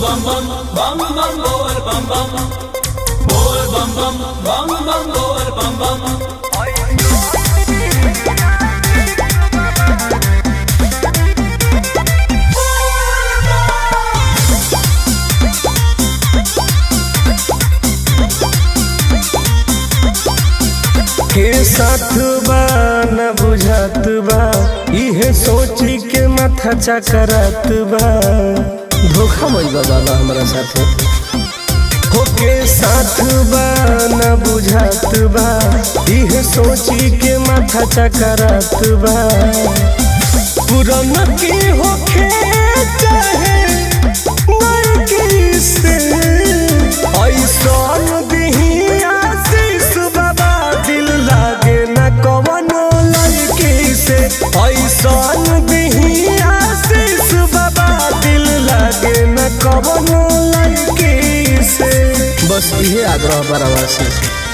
bum bum bum bum bol bum bum bol bum bum bum bum bol bum bum के साथ बा न बुझात बा इहे सोची के माथा चकरात बा धोखा मई बाबा हमरा साथे हो के साथ बा न बुझात बा इहे सोची के माथा चकरात बा पुरान के होखे चाहे नई के से ऐसन दिही आशीष बाबा दिल लागे न कवनो लड़की से ऐसन दिही आशीष बाबा दिल लागे न कवनो लड़की से बस इहे आग्रह बराबर से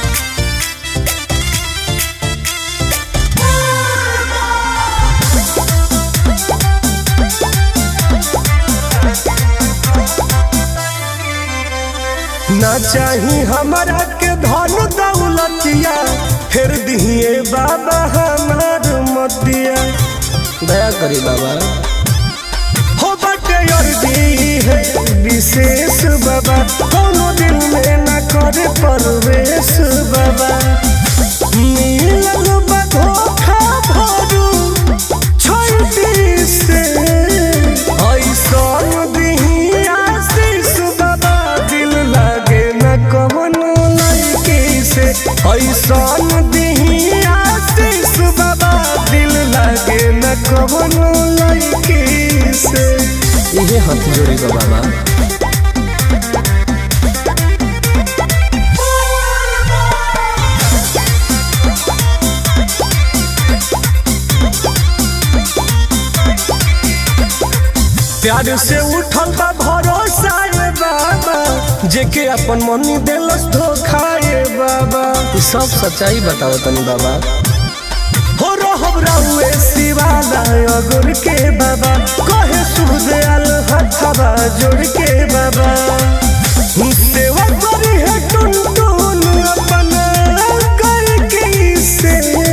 ना चाही हमारा के धन दौलतिया फिर दिए बाबा हमार मतिया दया करी बाबा हो बटे अर्जी है विशेष बाबा कोनो दिल में ना करे परवेश बाबा मिलल बा धोखा भरू छोटी से ऐसन दिही आशीष बाबा दिल लागे न कवनो लड़की से ऐसन दिही आशीष बाबा दिल लागे न कवनो लड़की से इहे हाथ जोड़ी बाबा प्यार से उठल बा भरोसा रे बाबा जेके अपन मनी देलस धोखा रे बाबा ई सब सच्चाई बताओ तनी बाबा हो रहब रहुए शिवाला अगुर के बाबा कहे सुखदयाल हथवा जोड़ के बाबा सेवा करी है टुन टुन अपन करके से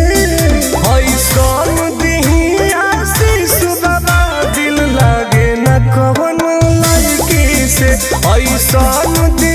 ऐसन दिही आशीष बाबा दिल लागे न कवनो लड़की से ऐसन